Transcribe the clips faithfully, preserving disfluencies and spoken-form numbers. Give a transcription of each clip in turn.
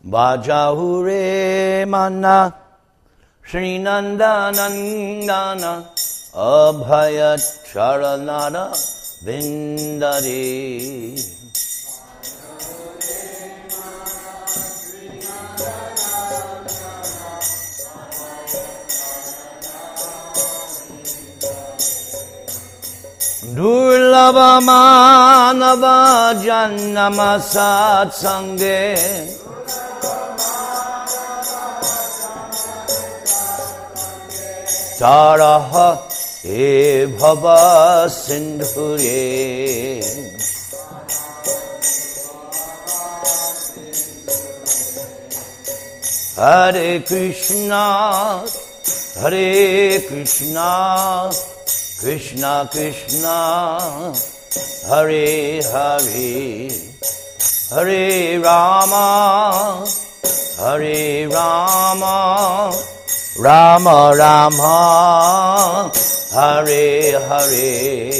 Vajahure Mana Srinanda Nandana Abhaya Charanara Vindare. Durlabha Manava Jannama Satsange Taraha E Bhava Sindhure. Hare Krishna, Hare Krishna, Krishna Krishna, Hare Hare, Hare Rama, Hare Rama, Rama Rama, Hare Hare.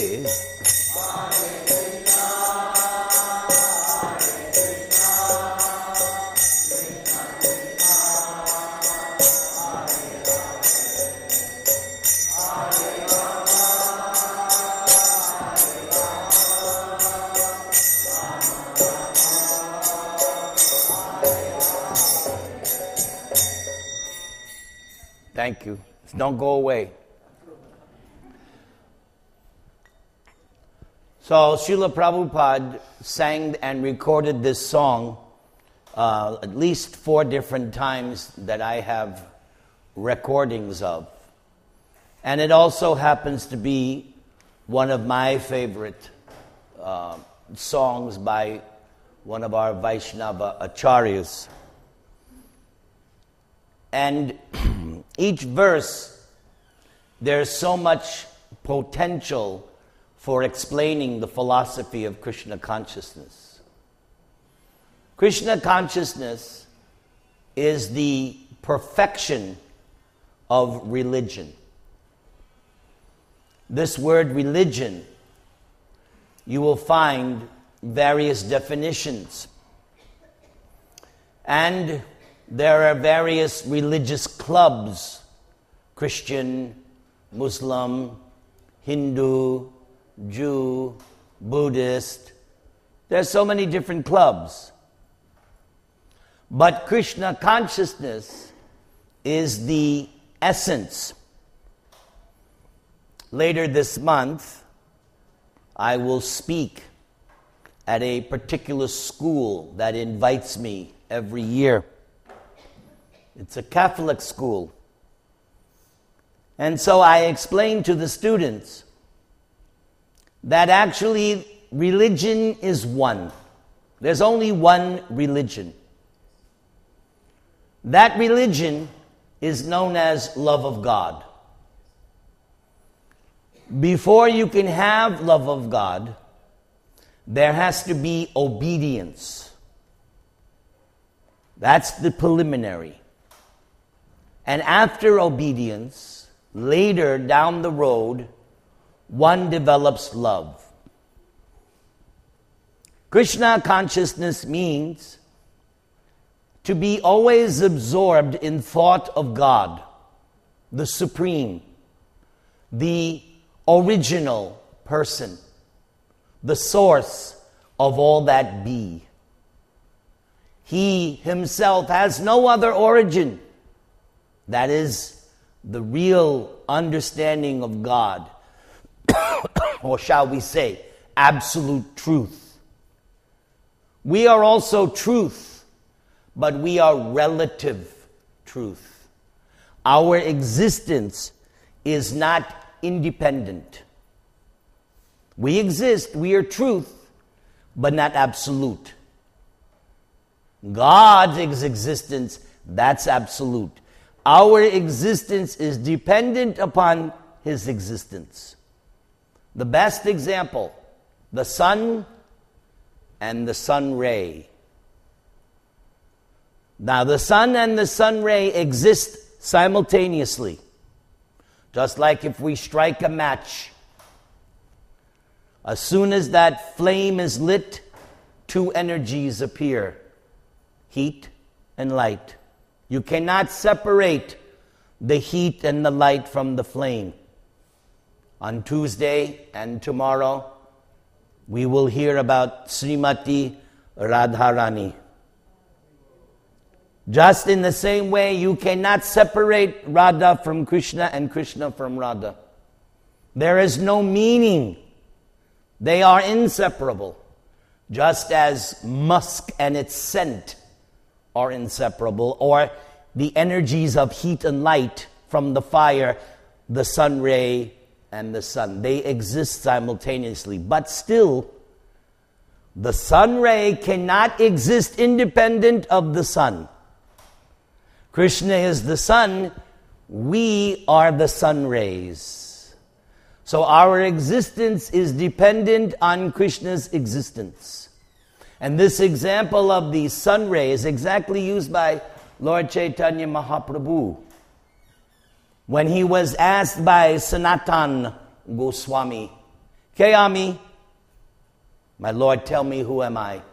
Thank you. Don't go away. So Srila Prabhupada sang and recorded this song uh, at least four different times that I have recordings of. And it also happens to be one of my favorite uh, songs by one of our Vaishnava acharyas. And each verse, there's so much potential for explaining the philosophy of Krishna consciousness. Krishna consciousness is the perfection of religion. This word religion, you will find various definitions. And there are various religious clubs, Christian, Muslim, Hindu, Jew, Buddhist. There's so many different clubs. But Krishna consciousness is the essence. Later this month, I will speak at a particular school that invites me every year. It's a Catholic school. And so I explained to the students that actually religion is one. There's only one religion. That religion is known as love of God. Before you can have love of God, there has to be obedience. That's the preliminary. And after obedience, later down the road, one develops love. Krishna consciousness means to be always absorbed in thought of God, the Supreme, the original person, the source of all that be. He himself has no other origin. That is the real understanding of God, or shall we say, absolute truth. We are also truth, but we are relative truth. Our existence is not independent. We exist, we are truth, but not absolute. God's existence, that's absolute. Our existence is dependent upon His existence. The best example, the sun and the sun ray. Now, the sun and the sun ray exist simultaneously. Just like if we strike a match, as soon as that flame is lit, two energies appear, heat and light. You cannot separate the heat and the light from the flame. On Tuesday and tomorrow, we will hear about Srimati Radharani. Just in the same way, you cannot separate Radha from Krishna and Krishna from Radha. There is no meaning. They are inseparable. Just as musk and its scent are inseparable, or the energies of heat and light from the fire, the sun ray, and the sun. They exist simultaneously. But still, the sun ray cannot exist independent of the sun. Krishna is the sun. We are the sun rays. So our existence is dependent on Krishna's existence. And this example of the sun ray is exactly used by Lord Chaitanya Mahaprabhu when he was asked by Sanatan Goswami, Kayami, my Lord, tell me, who am I?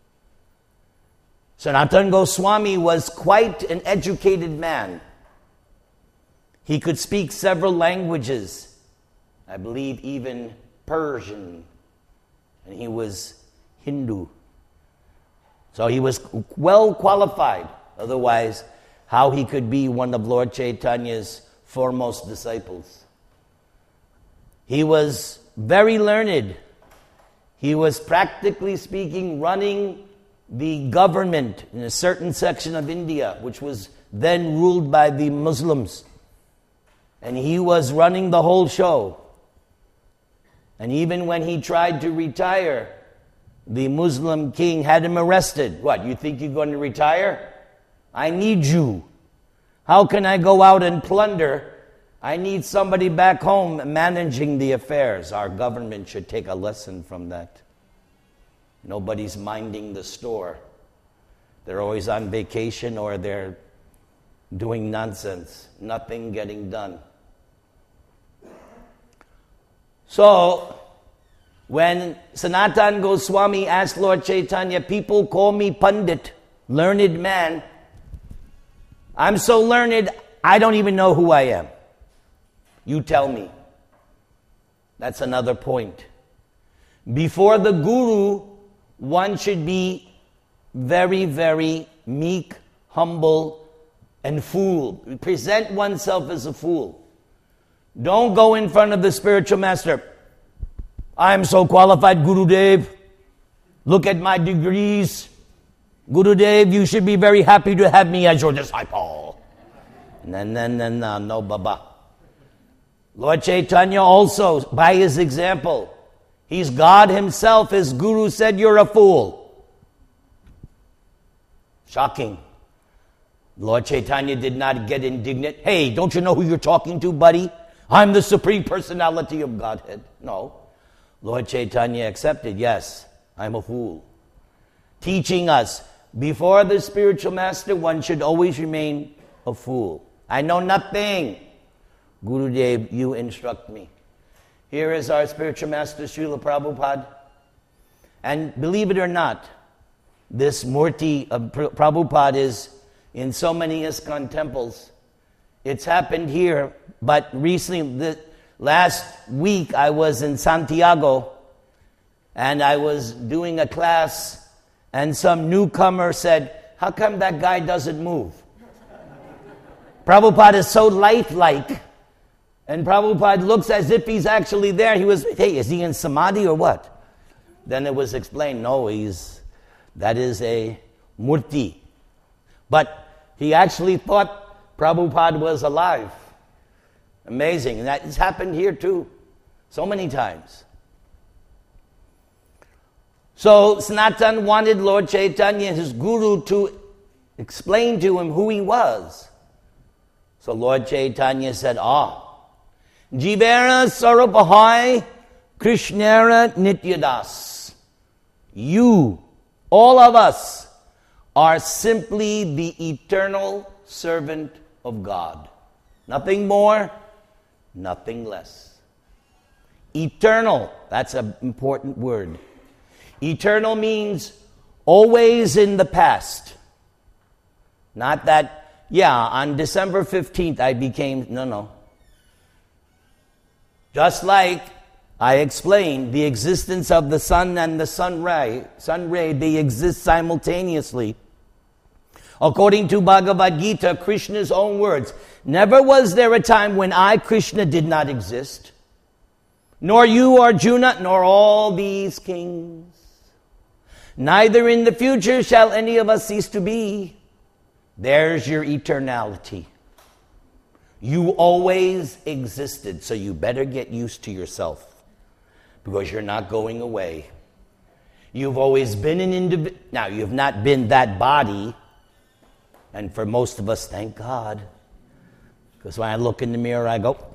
Sanatan Goswami was quite an educated man. He could speak several languages, I believe even Persian, and he was Hindu. So he was well qualified. Otherwise, how he could be one of Lord Chaitanya's foremost disciples. He was very learned. He was, practically speaking, running the government in a certain section of India, which was then ruled by the Muslims. And he was running the whole show. And even when he tried to retire, the Muslim king had him arrested. What, you think you're going to retire? I need you. How can I go out and plunder? I need somebody back home managing the affairs. Our government should take a lesson from that. Nobody's minding the store. They're always on vacation or they're doing nonsense. Nothing getting done. So, when Sanatan Goswami asked Lord Chaitanya, people call me Pandit, learned man. I'm so learned, I don't even know who I am. You tell me. That's another point. Before the Guru, one should be very, very meek, humble, and fool. Present oneself as a fool. Don't go in front of the spiritual master. I'm so qualified, Gurudev. Look at my degrees. Gurudev, you should be very happy to have me as your disciple. No, no, no, no, no, Baba. Lord Chaitanya also, by his example, he's God himself. His Guru said, you're a fool. Shocking. Lord Chaitanya did not get indignant. Hey, don't you know who you're talking to, buddy? I'm the Supreme Personality of Godhead. No. Lord Chaitanya accepted, yes, I'm a fool. Teaching us, before the spiritual master, one should always remain a fool. I know nothing. Gurudev, you instruct me. Here is our spiritual master, Srila Prabhupada. And believe it or not, this Murti of Prabhupada is in so many ISKCON temples. It's happened here, but recently, the last week, I was in Santiago, and I was doing a class, and some newcomer said, how come that guy doesn't move? Prabhupada is so lifelike, and Prabhupada looks as if he's actually there. He was, hey, is he in Samadhi or what? Then it was explained, no, he's, that is a Murti. But he actually thought Prabhupada was alive. Amazing. And that has happened here too. So many times. So Sanatan wanted Lord Chaitanya, his guru, to explain to him who he was. So Lord Chaitanya said, ah, Jivera Sarupahai Krishnera Nityadas. You, all of us, are simply the eternal servant of God. Nothing more, nothing less. Eternal, that's an important word. Eternal means always in the past. Not that, yeah, on December fifteenth I became, no, no. Just like I explained, the existence of the sun and the sun ray, sun ray, they exist simultaneously. According to Bhagavad Gita, Krishna's own words, never was there a time when I, Krishna, did not exist, nor you, Arjuna, nor all these kings. Neither in the future shall any of us cease to be. There's your eternality. You always existed, so you better get used to yourself, because you're not going away. You've always been an individual. Now, you've not been that body, and for most of us, thank God, because when I look in the mirror, I go.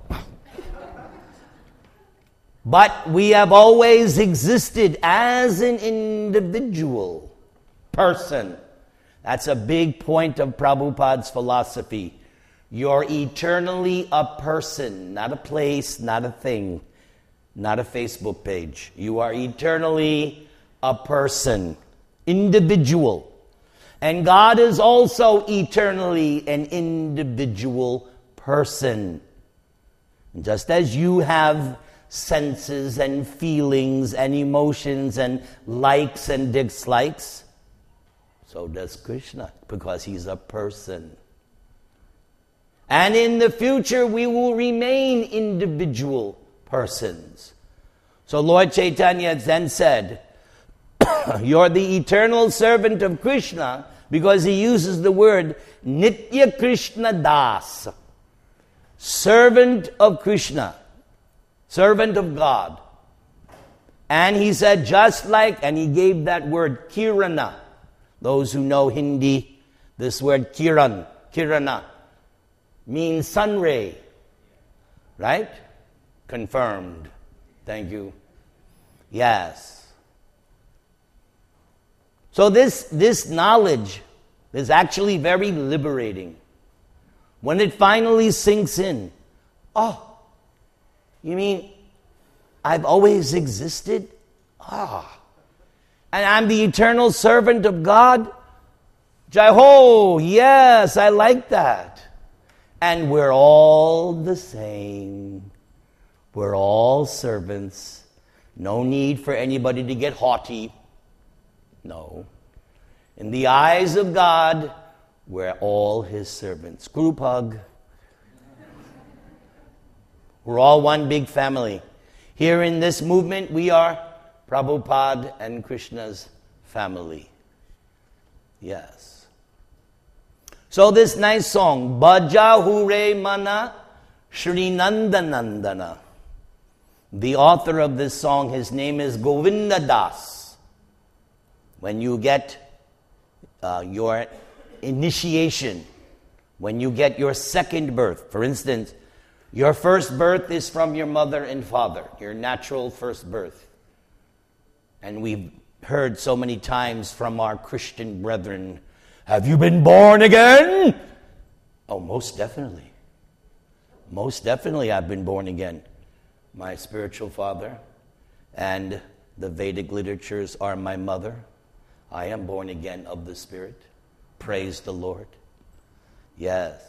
But we have always existed as an individual person. That's a big point of Prabhupada's philosophy. You're eternally a person, not a place, not a thing, not a Facebook page. You are eternally a person, individual. And God is also eternally an individual person. Just as you have senses and feelings and emotions and likes and dislikes, so does Krishna, because he's a person. And in the future, we will remain individual persons. So Lord Chaitanya then said, you're the eternal servant of Krishna, because he uses the word Nitya Krishna Das, servant of Krishna, servant of God. And he said, just like, and he gave that word Kirana. Those who know Hindi, this word Kiran, Kirana, means sun ray. Right? Confirmed. Thank you. Yes. So this, this knowledge is actually very liberating. When it finally sinks in, oh, you mean I've always existed? Ah. And I'm the eternal servant of God? Jai ho, yes, I like that. And we're all the same. We're all servants. No need for anybody to get haughty. No. In the eyes of God, we're all his servants. Group hug. We're all one big family. Here in this movement, we are Prabhupada and Krishna's family. Yes. So this nice song, Bhaja Hure Mana Shri Nandanandana. The author of this song, his name is Govinda Das. When you get uh, your initiation, when you get your second birth, for instance, your first birth is from your mother and father, your natural first birth. And we've heard so many times from our Christian brethren, have you been born again? Oh, most definitely. Most definitely I've been born again. My spiritual father and the Vedic literatures are my mother. I am born again of the Spirit. Praise the Lord. Yes.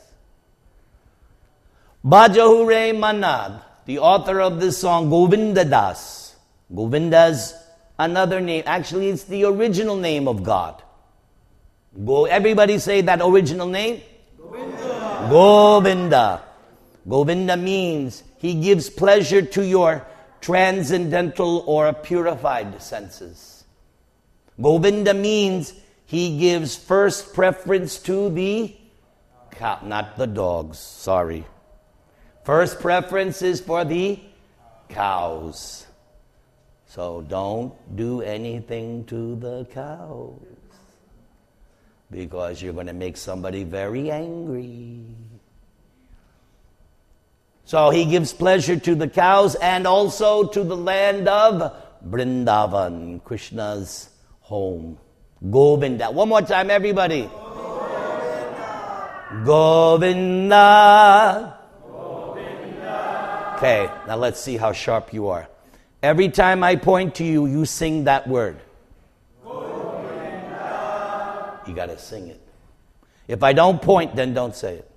Bhajahure Manad, the author of this song, Govinda Das. Govinda's another name. Actually, it's the original name of God. Go. Everybody say that original name? Govinda. Govinda. Govinda means he gives pleasure to your transcendental or purified senses. Govinda means he gives first preference to the cow, not the dogs, sorry. First preference is for the cows. So don't do anything to the cows, because you're going to make somebody very angry. So he gives pleasure to the cows and also to the land of Vrindavan, Krishna's home. Govinda. One more time, everybody. Govinda. Govinda. Govinda. Okay, now let's see how sharp you are. Every time I point to you, you sing that word. Govinda. You got to sing it. If I don't point, then don't say it.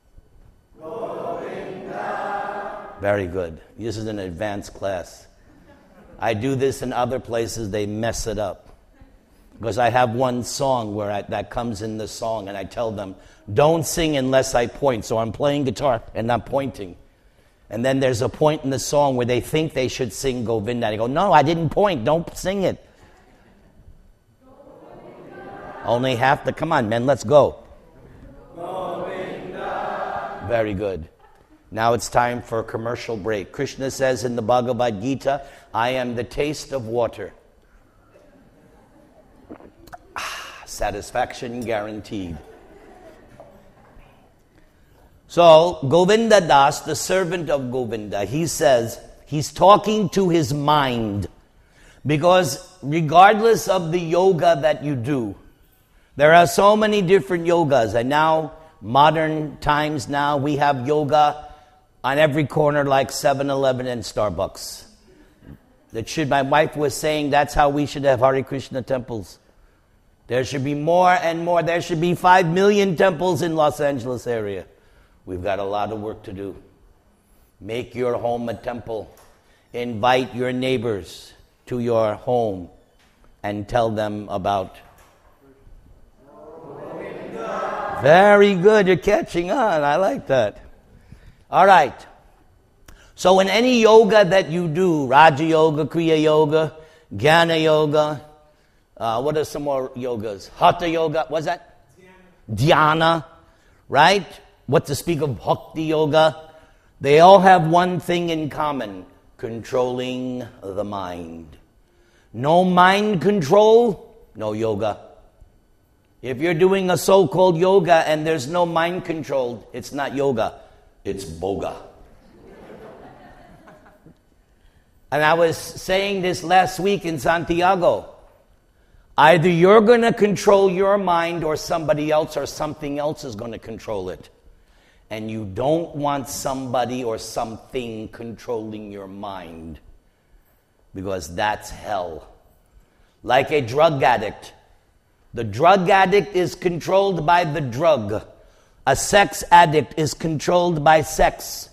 Govinda. Very good. This is an advanced class. I do this in other places, they mess it up. Because I have one song where I, that comes in the song, and I tell them, don't sing unless I point. So I'm playing guitar and I'm pointing. And then there's a point in the song where they think they should sing Govinda. And I go, no, I didn't point. Don't sing it. Govinda. Only half the, come on, men, let's go. Govinda. Very good. Now it's time for a commercial break. Krishna says in the Bhagavad Gita, I am the taste of water. Ah, satisfaction guaranteed. So, Govinda Das, the servant of Govinda, he says he's talking to his mind. Because regardless of the yoga that you do, there are so many different yogas. And now, modern times now, we have yoga on every corner like seven eleven and Starbucks. That should, my wife was saying that's how we should have Hare Krishna temples. There should be more and more. There should be five million temples in Los Angeles area. We've got a lot of work to do. Make your home a temple. Invite your neighbors to your home and tell them about. Very good. You're catching on. I like that. All right. So in any yoga that you do, Raja Yoga, Kriya Yoga, Jnana Yoga, uh, what are some more yogas? Hatha Yoga, what's that? Dhyana, right? What to speak of Bhakti Yoga? They all have one thing in common, controlling the mind. No mind control, no yoga. If you're doing a so-called yoga and there's no mind control, it's not yoga, it's boga. And I was saying this last week in Santiago. Either you're going to control your mind or somebody else or something else is going to control it. And you don't want somebody or something controlling your mind, because that's hell. Like a drug addict. The drug addict is controlled by the drug. A sex addict is controlled by sex.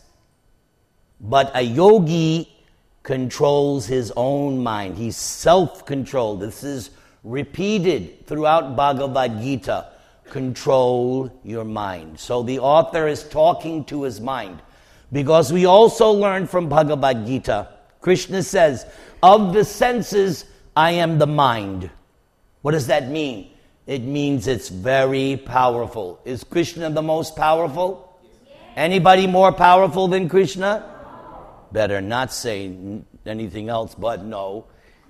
But a yogi controls his own mind. He's self-controlled. This is repeated throughout Bhagavad Gita. Control your mind. So the author is talking to his mind. Because we also learn from Bhagavad Gita, Krishna says, of the senses, I am the mind. What does that mean? It means it's very powerful. Is Krishna the most powerful? Anybody more powerful than Krishna? Better not say anything else but no.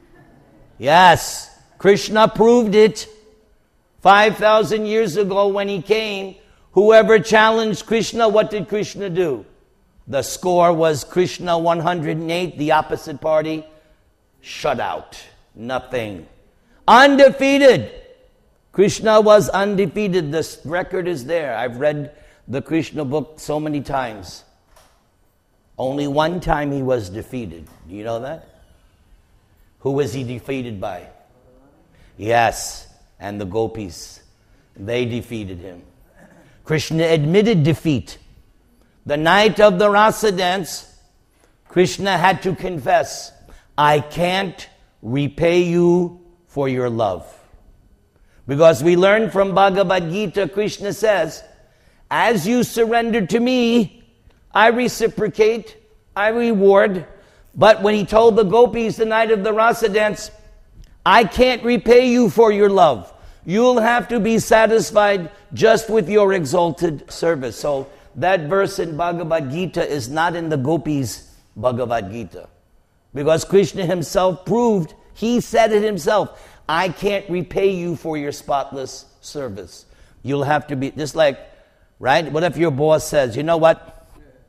Yes, Krishna proved it. five thousand years ago when he came, whoever challenged Krishna, what did Krishna do? The score was Krishna one hundred eight, the opposite party, shut out. Nothing. Undefeated. Krishna was undefeated. The record is there. I've read the Krishna book so many times. Only one time he was defeated. Do you know that? Who was he defeated by? Yes. And the gopis, they defeated him. Krishna admitted defeat. The night of the Rasa dance, Krishna had to confess, I can't repay you for your love. Because we learn from Bhagavad Gita, Krishna says, as you surrender to me, I reciprocate, I reward. But when he told the gopis the night of the Rasa dance, I can't repay you for your love. You'll have to be satisfied just with your exalted service. So that verse in Bhagavad Gita is not in the gopis' Bhagavad Gita. Because Krishna himself proved, he said it himself, I can't repay you for your spotless service. You'll have to be, just like, right? What if your boss says, you know what?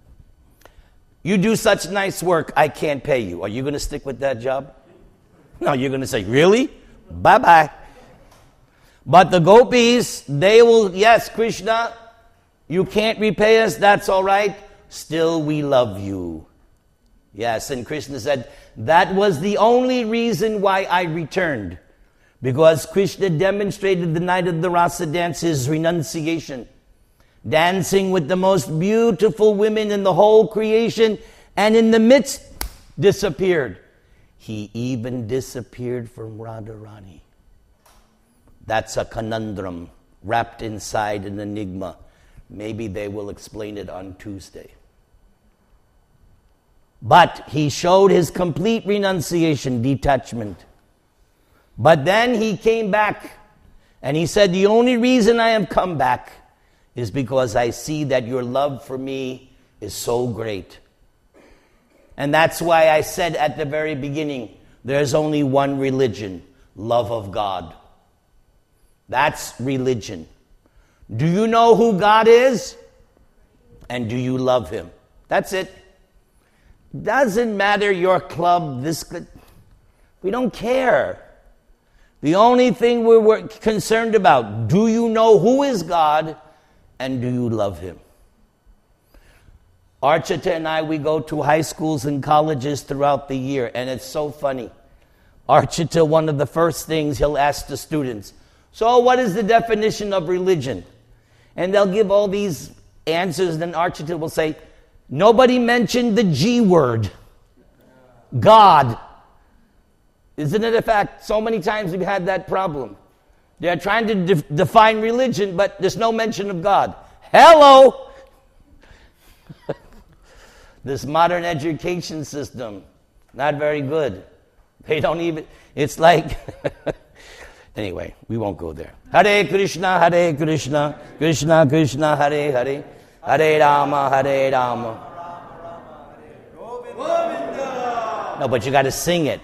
You do such nice work, I can't pay you. Are you going to stick with that job? No, you're going to say, really? Bye-bye. But the gopis, they will, yes, Krishna, you can't repay us, that's all right. Still, we love you. Yes, and Krishna said, that was the only reason why I returned. Because Krishna demonstrated the night of the Rasa dance his renunciation, dancing with the most beautiful women in the whole creation, and in the midst disappeared. He even disappeared from Radharani. That's a conundrum wrapped inside an enigma. Maybe they will explain it on Tuesday. But he showed his complete renunciation, detachment. But then he came back and he said, the only reason I have come back is because I see that your love for me is so great. And that's why I said at the very beginning, there's only one religion, love of God. That's religion. Do you know who God is? And do you love him? That's it. Doesn't matter your club, this, we don't care. The only thing we're concerned about, do you know who is God and do you love him? Archita and I, we go to high schools and colleges throughout the year, and it's so funny. Archita, one of the first things he'll ask the students, so what is the definition of religion? And they'll give all these answers, and then Archita will say, nobody mentioned the G word, God. Isn't it a fact? So many times we've had that problem. They're trying to de- define religion, but there's no mention of God. Hello! This modern education system, not very good. They don't even, it's like, anyway, we won't go there. Hare Krishna, Hare Krishna, Krishna Krishna, Hare Hare, Hare Rama, Hare Rama. No, but you got to sing it.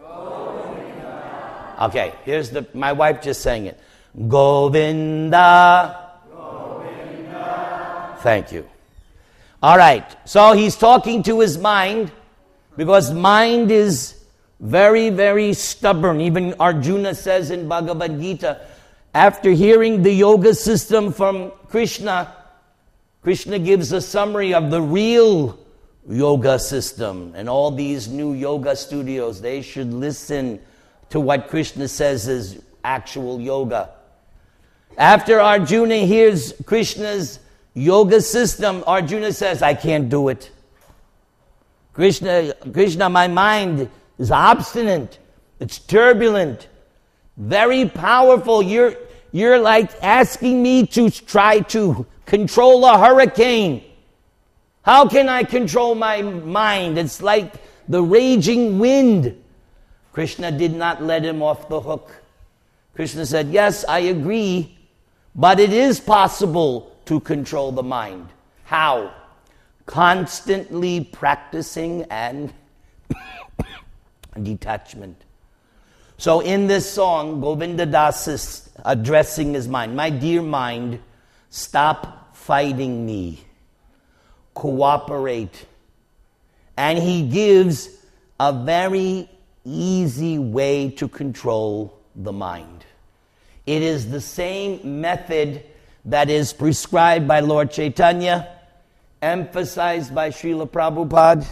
Okay, here's the, my wife just sang it. Govinda. Govinda. Thank you. All right, so he's talking to his mind because mind is very, very stubborn. Even Arjuna says in Bhagavad Gita, after hearing the yoga system from Krishna, Krishna gives a summary of the real yoga system. And all these new yoga studios, they should listen to what Krishna says is actual yoga. After Arjuna hears Krishna's yoga system, Arjuna says, I can't do it. Krishna, Krishna, my mind is obstinate. It's turbulent. Very powerful. You're, you're like asking me to try to control a hurricane. How can I control my mind? It's like the raging wind. Krishna did not let him off the hook. Krishna said, yes, I agree, but it is possible to control the mind. How? Constantly practicing and detachment. So in this song, Govinda Das is addressing his mind. My dear mind, stop fighting me. Cooperate. And he gives a very easy way to control the mind. It is the same method that is prescribed by Lord Chaitanya, emphasized by Srila Prabhupada.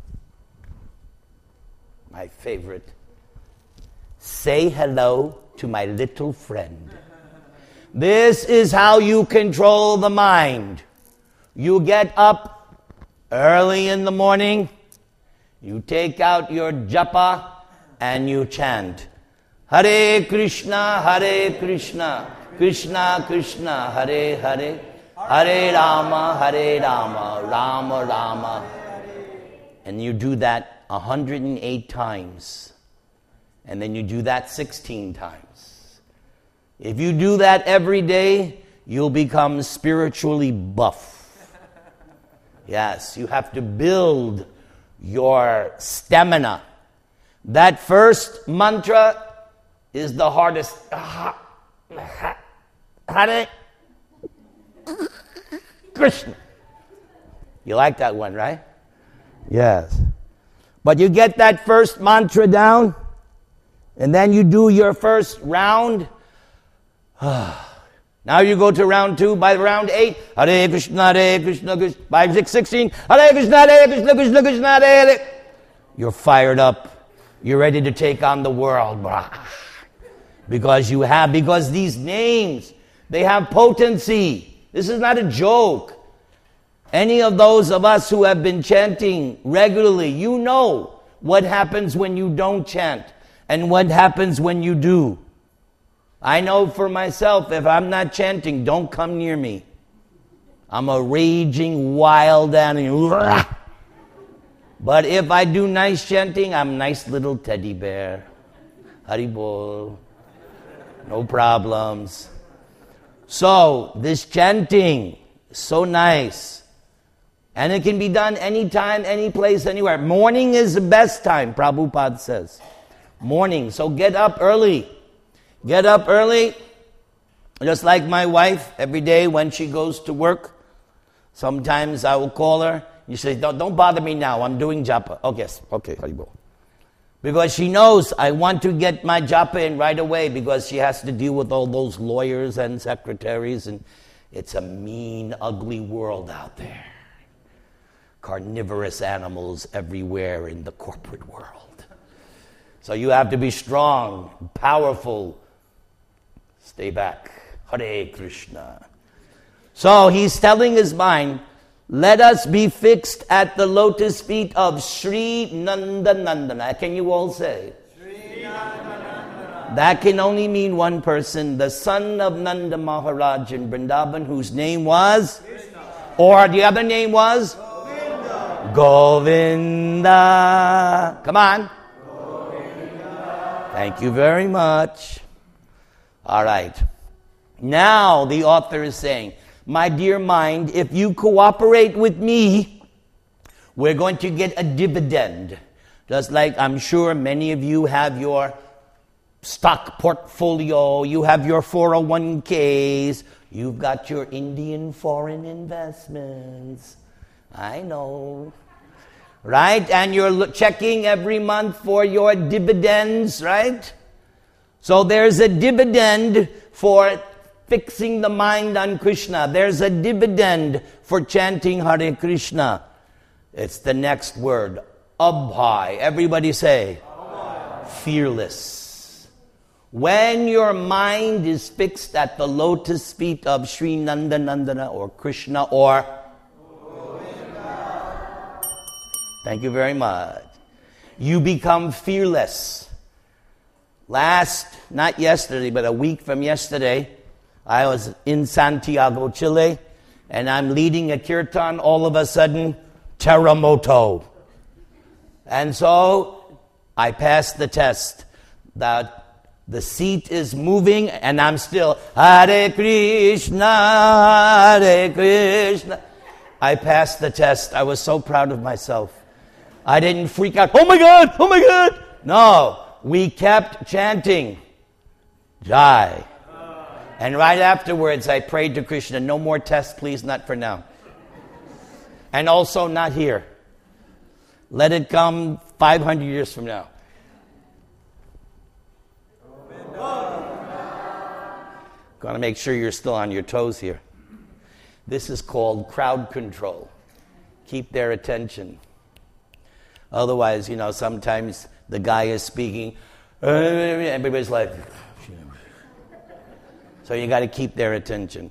My favorite. Say hello to my little friend. This is how you control the mind. You get up early in the morning, you take out your japa, and you chant, Hare Krishna, Hare Krishna, Krishna Krishna, Hare Hare, Hare Rama, Hare Rama, Rama Rama. And you do that one hundred eight times. And then you do that sixteen times. If you do that every day, you'll become spiritually buff. Yes, you have to build your stamina. That first mantra is the hardest. Hare Krishna. You like that one, right? Yes. But you get that first mantra down, and then you do your first round. Now you go to round two. By round eight, Hare Krishna, Hare Krishna, Krishna. By six, sixteen, Hare Krishna, Hare Krishna, Krishna Krishna, Hare Hare. You're fired up. You're ready to take on the world. Because you have, because these names, they have potency. This is not a joke. Any of those of us who have been chanting regularly, you know what happens when you don't chant and what happens when you do. I know for myself, if I'm not chanting, don't come near me. I'm a raging wild animal. But if I do nice chanting, I'm a nice little teddy bear. Haribol. No problems. So, this chanting is so nice. And it can be done anytime, any place, anywhere. Morning is the best time, Prabhupada says. Morning. So get up early. Get up early. Just like my wife, every day when she goes to work, sometimes I will call her. You say, don't, don't bother me now. I'm doing japa. Oh, yes. Okay, Haribol. Because she knows I want to get my japa in right away because she has to deal with all those lawyers and secretaries. And it's a mean, ugly world out there. Carnivorous animals everywhere in the corporate world. So you have to be strong, powerful. Stay back. Hare Krishna. So he's telling his mind, let us be fixed at the lotus feet of Sri Nandanandana. Can you all say? Sri Nandanandana. That can only mean one person, the son of Nanda Maharaj in Vrindavan, whose name was? Krishna. Or the other name was? Govinda. Govinda. Come on. Govinda. Thank you very much. All right. Now the author is saying, my dear mind, if you cooperate with me, we're going to get a dividend. Just like I'm sure many of you have your stock portfolio, you have your four oh one k's, you've got your Indian foreign investments. I know. Right? And you're checking every month for your dividends, right? So there's a dividend for fixing the mind on Krishna. There's a dividend for chanting Hare Krishna. It's the next word. Abhay. Everybody say. Abhay. Fearless. When your mind is fixed at the lotus feet of Sri Nandanandana or Krishna or Govinda. Thank you very much. You become fearless. Last, not yesterday, but a week from yesterday, I was in Santiago, Chile, and I'm leading a kirtan. All of a sudden, terremoto. And so, I passed the test. That the seat is moving, and I'm still, Hare Krishna, Hare Krishna. I passed the test. I was so proud of myself. I didn't freak out, oh my God, oh my God. No, we kept chanting, Jai. And right afterwards, I prayed to Krishna, no more tests, please, not for now. And also not here. Let it come five hundred years from now. Got to make sure you're still on your toes here. This is called crowd control. Keep their attention. Otherwise, you know, sometimes the guy is speaking, everybody's like... So you got to keep their attention.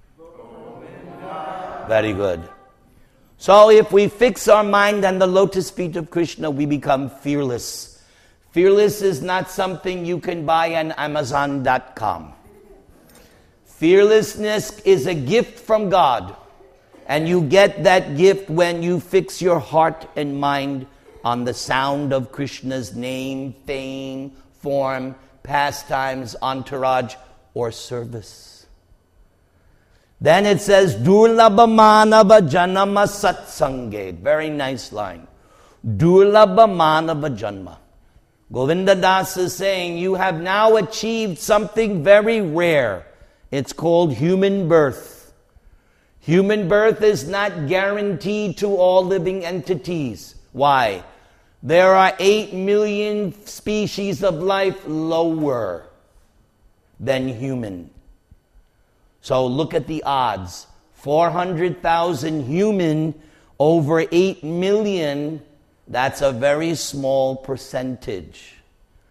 Very good. So if we fix our mind on the lotus feet of Krishna, we become fearless. Fearless is not something you can buy on Amazon dot com. Fearlessness is a gift from God. And you get that gift when you fix your heart and mind on the sound of Krishna's name, fame, form, pastimes, entourage, or service. Then it says, Durlabha manava janama satsange. Very nice line. Durlabha manava janma. Govinda Das is saying, you have now achieved something very rare. It's called human birth. Human birth is not guaranteed to all living entities. Why? There are eight million species of life lower than human. So look at the odds. four hundred thousand human over eight million, that's a very small percentage.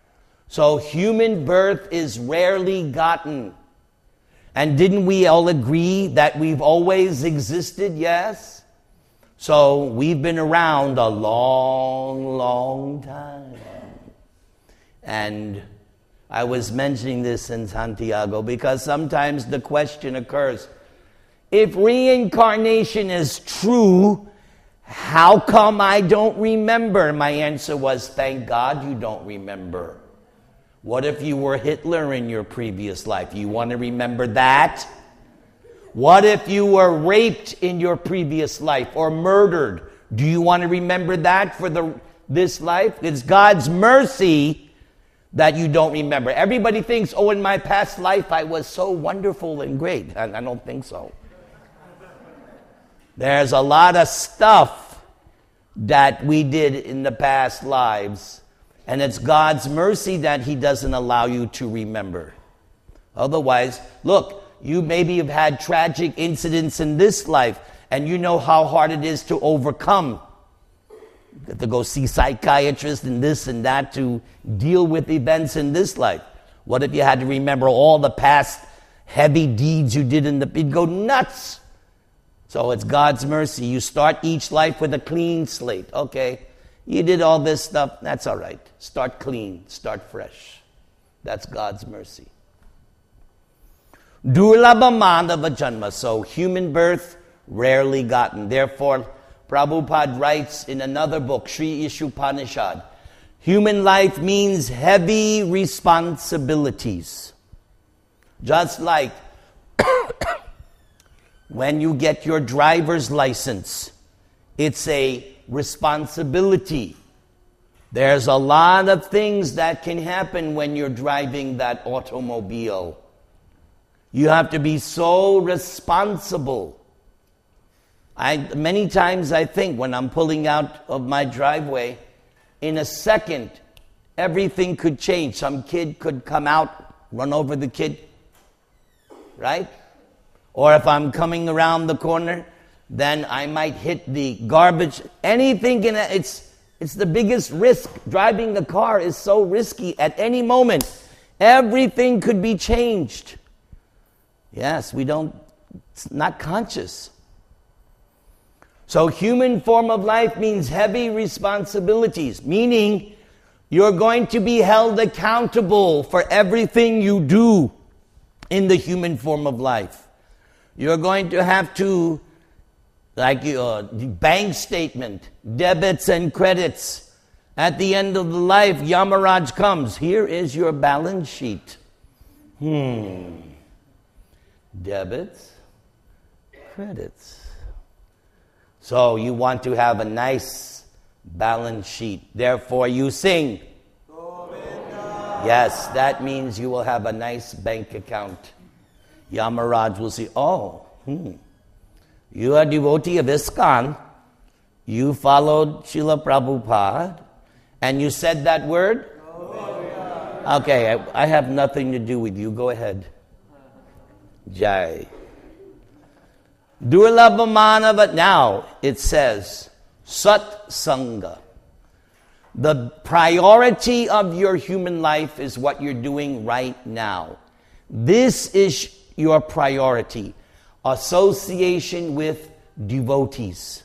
So human birth is rarely gotten. And didn't we all agree that we've always existed? Yes. So we've been around a long, long time. And I was mentioning this in Santiago because sometimes the question occurs, if reincarnation is true, how come I don't remember? My answer was, thank God you don't remember. What if you were Hitler in your previous life? You want to remember that? What if you were raped in your previous life or murdered? Do you want to remember that for the this life? It's God's mercy that you don't remember. Everybody thinks, oh, in my past life I was so wonderful and great. And I don't think so. There's a lot of stuff that we did in the past lives, and it's God's mercy that He doesn't allow you to remember. Otherwise, look, you maybe have had tragic incidents in this life, and you know how hard it is to overcome. You have to go see psychiatrists and this and that to deal with events in this life. What if you had to remember all the past heavy deeds you did in the... You'd go nuts. So it's God's mercy. You start each life with a clean slate. Okay, you did all this stuff. That's all right. Start clean. Start fresh. That's God's mercy. Durlabha madhava janma. So human birth, rarely gotten. Therefore, Prabhupada writes in another book, Sri Ishupanishad, human life means heavy responsibilities. Just like when you get your driver's license, it's a responsibility. There's a lot of things that can happen when you're driving that automobile. You have to be so responsible. I many times I think when I'm pulling out of my driveway, in a second, everything could change. Some kid could come out, run over the kid, right? Or if I'm coming around the corner, then I might hit the garbage. Anything can, it's it's the biggest risk. Driving a car is so risky. At any moment, everything could be changed. Yes, we don't, it's not conscious. So human form of life means heavy responsibilities, meaning you're going to be held accountable for everything you do in the human form of life. You're going to have to, like your bank statement, debits and credits. At the end of the life, Yamaraj comes. Here is your balance sheet. Hmm. Debits, credits. So you want to have a nice balance sheet. Therefore you sing. Govinda. Yes, that means you will have a nice bank account. Yamaraj will say, oh, hmm, you are a devotee of ISKCON. You followed Srila Prabhupada, and you said that word? Govinda. Okay, I, I have nothing to do with you. Go ahead. Jai. Durlabha madhava. Now it says, Sat Sangha. The priority of your human life is what you're doing right now. This is your priority. Association with devotees.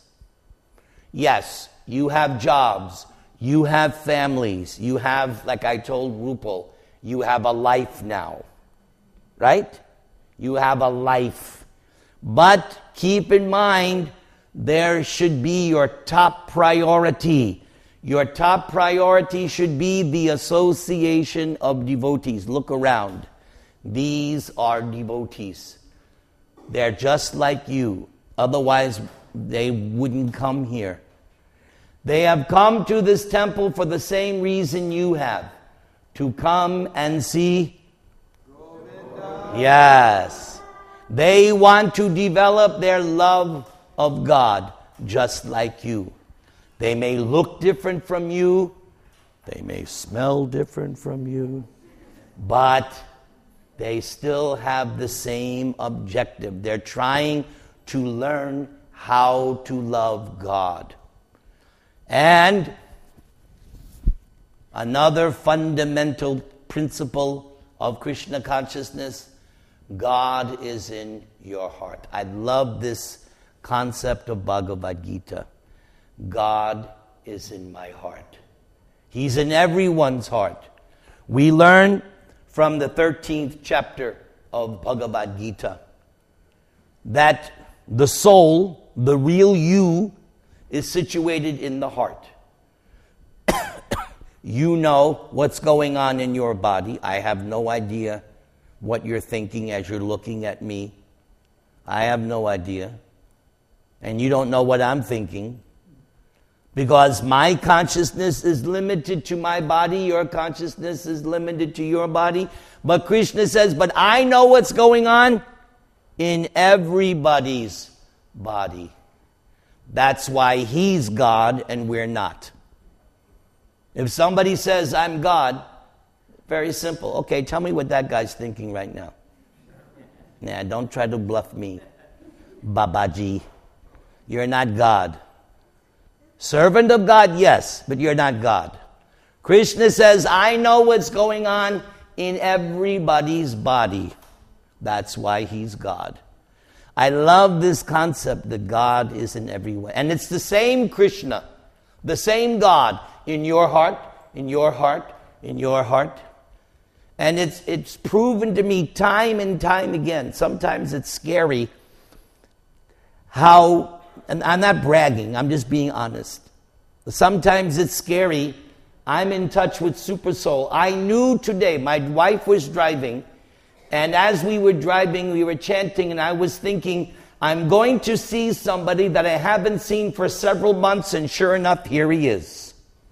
Yes, you have jobs. You have families. You have, like I told Rupal, you have a life now. Right? You have a life. But keep in mind, there should be your top priority. Your top priority should be the association of devotees. Look around. These are devotees. They're just like you. Otherwise, they wouldn't come here. They have come to this temple for the same reason you have. To come and see Govinda. Yes. They want to develop their love of God just like you. They may look different from you. They may smell different from you. But they still have the same objective. They're trying to learn how to love God. And another fundamental principle of Krishna consciousness? God is in your heart. I love this concept of Bhagavad Gita. God is in my heart. He's in everyone's heart. We learn from the thirteenth chapter of Bhagavad Gita that the soul, the real you, is situated in the heart. You know what's going on in your body. I have no idea what you're thinking as you're looking at me. I have no idea. And you don't know what I'm thinking. Because my consciousness is limited to my body, your consciousness is limited to your body. But Krishna says, but I know what's going on in everybody's body. That's why he's God and we're not. If somebody says, I'm God, very simple. Okay, tell me what that guy's thinking right now. Nah, don't try to bluff me, Babaji. You're not God. Servant of God, yes, but you're not God. Krishna says, I know what's going on in everybody's body. That's why he's God. I love this concept that God is in everyone. And it's the same Krishna, the same God in your heart, in your heart, in your heart. And it's it's proven to me time and time again. Sometimes it's scary how, and I'm not bragging, I'm just being honest. Sometimes it's scary. I'm in touch with Super Soul. I knew today, my wife was driving, and as we were driving, we were chanting, and I was thinking, I'm going to see somebody that I haven't seen for several months, and sure enough, here he is.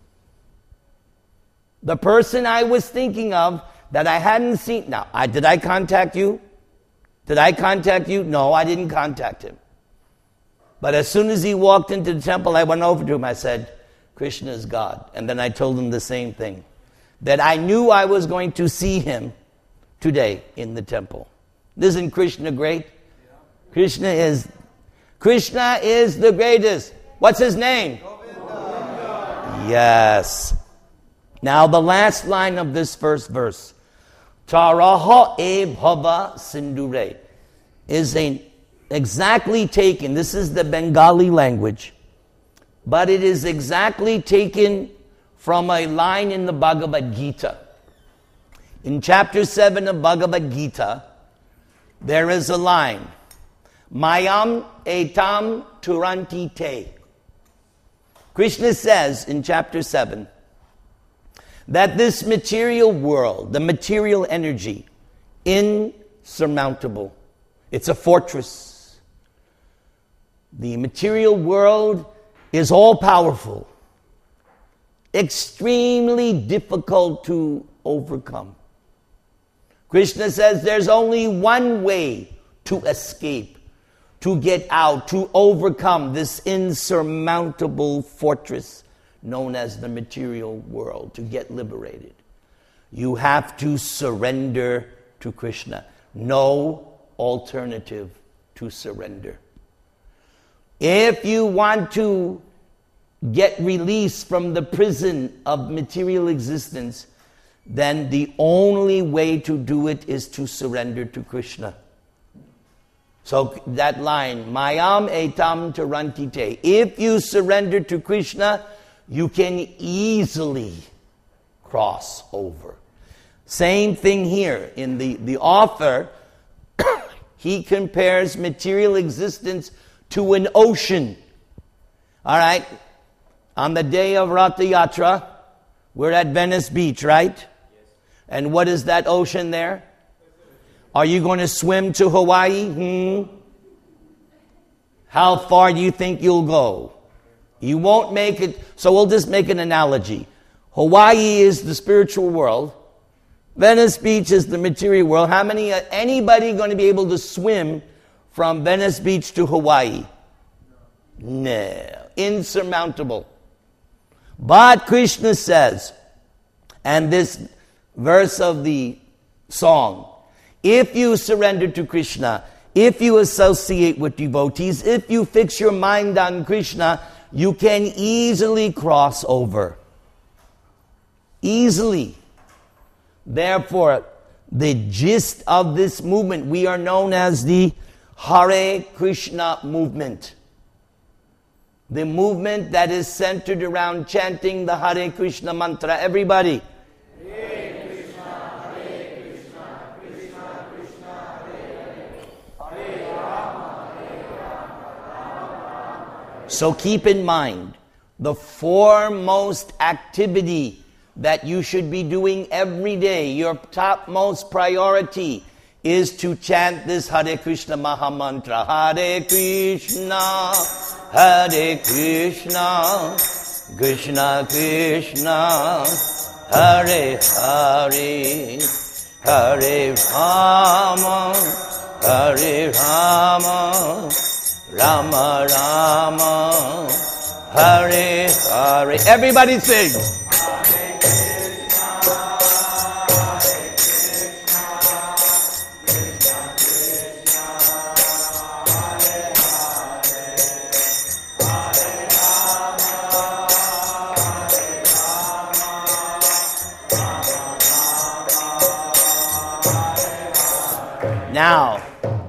The person I was thinking of that I hadn't seen. Now, I, did I contact you? Did I contact you? No, I didn't contact him. But as soon as he walked into the temple, I went over to him. I said, Krishna is God. And then I told him the same thing. That I knew I was going to see him today in the temple. Isn't Krishna great? Yeah. Krishna is Krishna is the greatest. What's his name? Govinda. Yes. Now the last line of this first verse, Taraha e bhava sindure, is a exactly taken. This is the Bengali language, but it is exactly taken from a line in the Bhagavad Gita. In chapter seven of Bhagavad Gita, there is a line, Mayam etam turanti te. Krishna says in chapter seven that this material world, the material energy, insurmountable. It's a fortress. The material world is all powerful, extremely difficult to overcome. Krishna says there's only one way to escape, to get out, to overcome this insurmountable fortress known as the material world, to get liberated. You have to surrender to Krishna. No alternative to surrender. If you want to get release from the prison of material existence, then the only way to do it is to surrender to Krishna. So that line, Mayam etam taranti te. If you surrender to Krishna, you can easily cross over. Same thing here. In the, the author, he compares material existence to an ocean. All right? On the day of Ratha Yatra, we're at Venice Beach, right? Yes. And what is that ocean there? Are you going to swim to Hawaii? Hmm? How far do you think you'll go? You won't make it. So we'll just make an analogy. Hawaii is the spiritual world. Venice Beach is the material world. How many, uh, anybody going to be able to swim from Venice Beach to Hawaii? No. Insurmountable. But Krishna says, and this verse of the song, if you surrender to Krishna, if you associate with devotees, if you fix your mind on Krishna, you can easily cross over. Easily. Therefore, the gist of this movement, we are known as the Hare Krishna movement. The movement that is centered around chanting the Hare Krishna mantra. Everybody. Hare Krishna, Hare Krishna, Krishna Krishna, Hare Hare, Hare Rama, Hare Rama, Rama Rama. So keep in mind, the foremost activity that you should be doing every day, your topmost priority, is to chant this Hare Krishna Maha Mantra. Hare Krishna, Hare Krishna, Krishna Krishna, Hare Hare, Hare Rama, Hare Rama, Rama Rama, Hare Hare. Everybody sing. Now,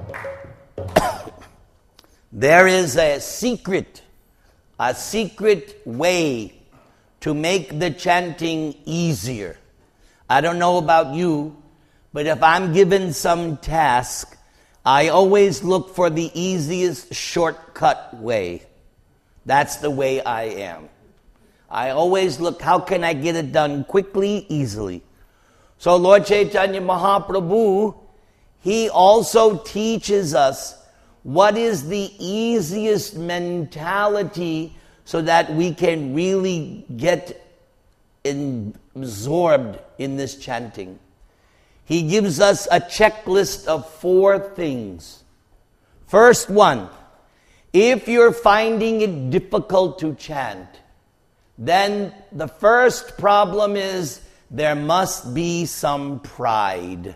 there is a secret, a secret way to make the chanting easier. I don't know about you, but if I'm given some task, I always look for the easiest shortcut way. That's the way I am. I always look, how can I get it done quickly, easily? So Lord Chaitanya Mahaprabhu, he also teaches us what is the easiest mentality so that we can really get in, absorbed in this chanting. He gives us a checklist of four things. First one, if you're finding it difficult to chant, then the first problem is there must be some pride.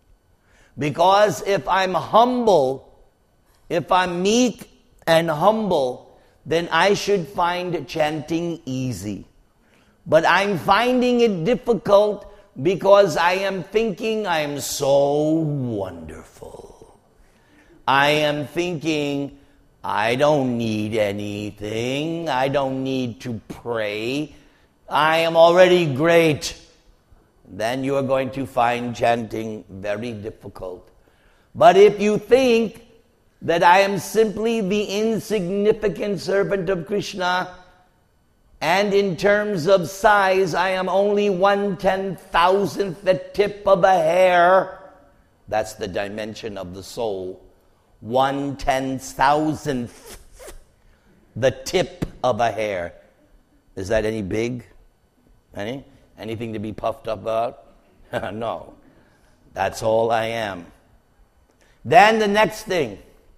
Because if I'm humble, if I'm meek and humble, then I should find chanting easy. But I'm finding it difficult because I am thinking I am so wonderful. I am thinking I don't need anything. I don't need to pray. I am already great. Then you are going to find chanting very difficult. But if you think that I am simply the insignificant servant of Krishna, and in terms of size, I am only one ten thousandth the tip of a hair, that's the dimension of the soul, one ten thousandth the tip of a hair. Is that any big? Any? Anything to be puffed up about? No. That's all I am. Then the next thing.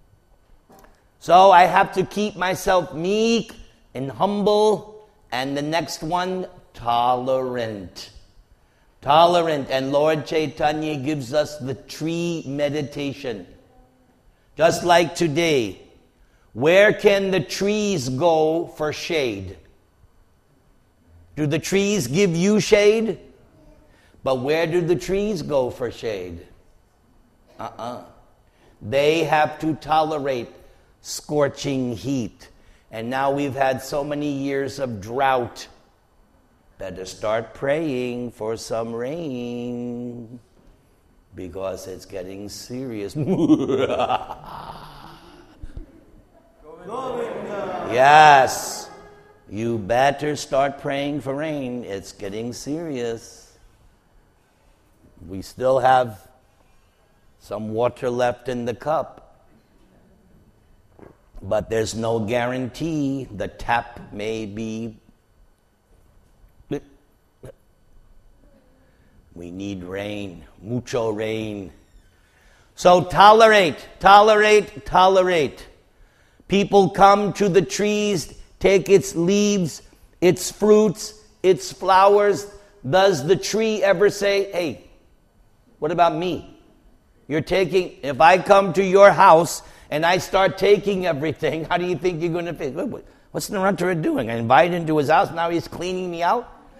So I have to keep myself meek and humble. And the next one, tolerant. Tolerant. And Lord Chaitanya gives us the tree meditation. Just like today. Where can the trees go for shade? Do the trees give you shade? But where do the trees go for shade? Uh-uh. They have to tolerate scorching heat. And now we've had so many years of drought. Better start praying for some rain. Because it's getting serious. Yes. You better start praying for rain. It's getting serious. We still have some water left in the cup. But there's no guarantee. The tap may be... We need rain. Mucho rain. So tolerate, tolerate, tolerate. People come to the trees, take its leaves, its fruits, its flowers. Does the tree ever say, hey, what about me? You're taking, if I come to your house and I start taking everything, how do you think you're going to feel? What's Narantara doing? I invited him to his house, now he's cleaning me out?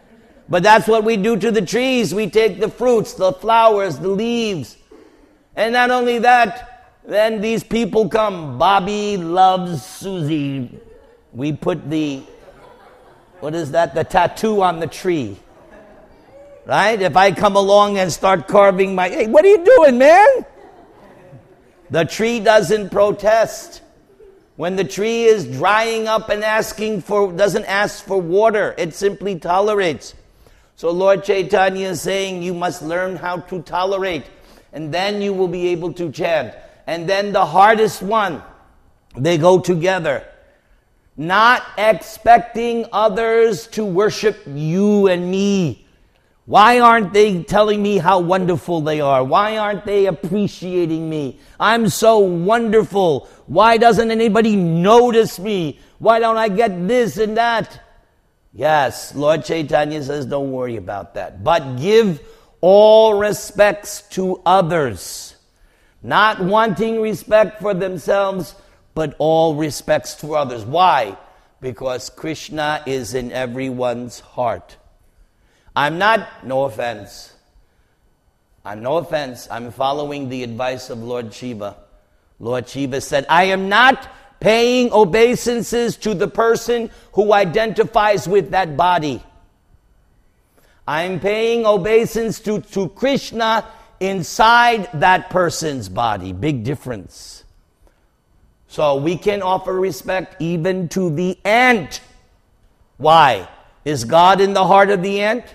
But that's what we do to the trees. We take the fruits, the flowers, the leaves. And not only that, then these people come. Bobby loves Susie. We put the, what is that? The tattoo on the tree. Right? If I come along and start carving my, hey, what are you doing, man? The tree doesn't protest. When the tree is drying up and asking for, doesn't ask for water, it simply tolerates. So Lord Chaitanya is saying you must learn how to tolerate, and then you will be able to chant. And then the hardest one, they go together. Not expecting others to worship you and me. Why aren't they telling me how wonderful they are? Why aren't they appreciating me? I'm so wonderful. Why doesn't anybody notice me? Why don't I get this and that? Yes, Lord Chaitanya says, don't worry about that. But give all respects to others. Not wanting respect for themselves, but all respects for others. Why? Because Krishna is in everyone's heart. I'm not, no offense, I'm no offense, I'm following the advice of Lord Shiva. Lord Shiva said, I am not paying obeisances to the person who identifies with that body. I'm paying obeisance to, to Krishna inside that person's body. Big difference. So we can offer respect even to the ant. Why? Is God in the heart of the ant?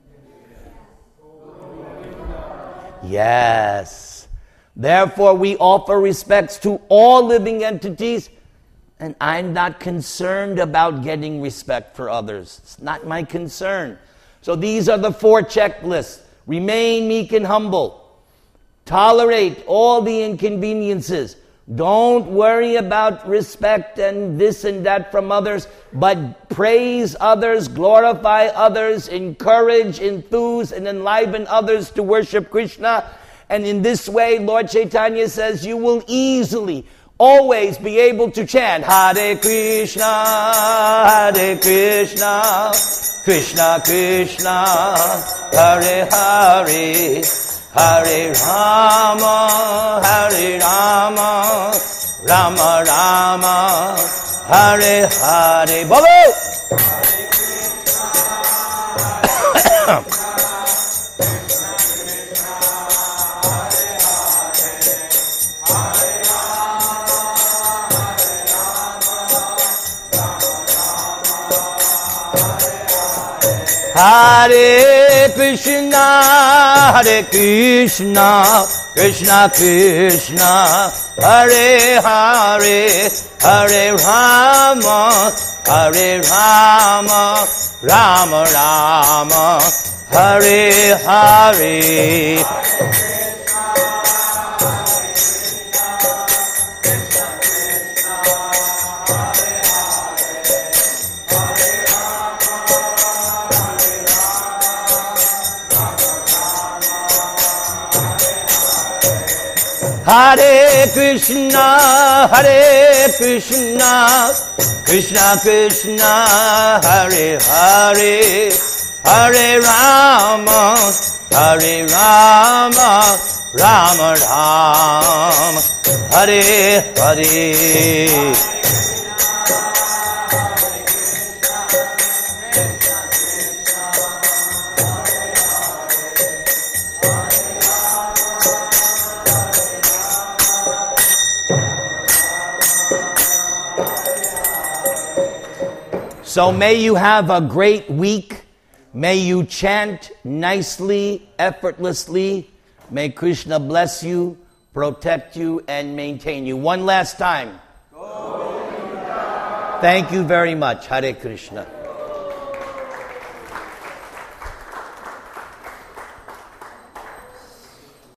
Yes. Therefore, we offer respects to all living entities, and I'm not concerned about getting respect for others. It's not my concern. So these are the four checklists. Remain meek and humble. Tolerate all the inconveniences. Don't worry about respect and this and that from others, but praise others, glorify others, encourage, enthuse, and enliven others to worship Krishna. And in this way, Lord Chaitanya says, you will easily, always be able to chant Hare Krishna, Hare Krishna, Krishna Krishna, Hare Hare, Hare Rama, Hare Rama, Rama Rama, Hare Hare. Bolo! Hare Krishna, Hare Krishna, Krishna Krishna, Hare Hare, Hare Rama, Hare Rama, Rama Rama, Hare Hare. Hare Krishna, Hare Krishna, Krishna Krishna, Hare Hare, Hare Rama, Hare Rama, Rama Rama, Hare Hare. So may you have a great week. May you chant nicely, effortlessly. May Krishna bless you, protect you, and maintain you. One last time. Thank you very much. Hare Krishna.